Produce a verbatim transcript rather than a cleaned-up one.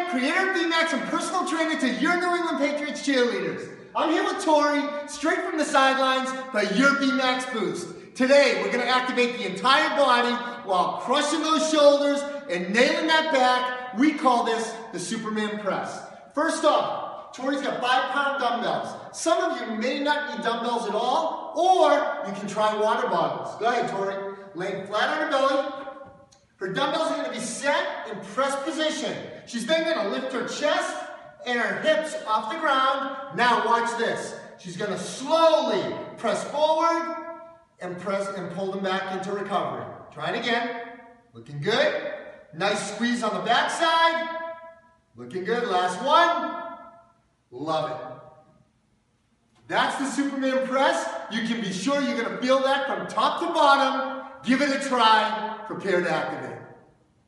creator of V MAX and personal trainer to your New England Patriots cheerleaders. I'm here with Tori, straight from the sidelines for your V MAX boost. Today, we're going to activate the entire body while crushing those shoulders and nailing that back. We call this the Superman press. First off, Tori's got five pound dumbbells. Some of you may not need dumbbells at all, or you can try water bottles. Go ahead, Tori. Laying flat on her belly. Her dumbbells are going to be set in press position. She's then going to lift her chest and her hips off the ground. Now watch this. She's going to slowly press forward and press and pull them back into recovery. Try it again. Looking good. Nice squeeze on the backside. Looking good. Last one. Love it. That's the Superman press. You can be sure you're going to feel that from top to bottom. Give it a try. Prepare to activate.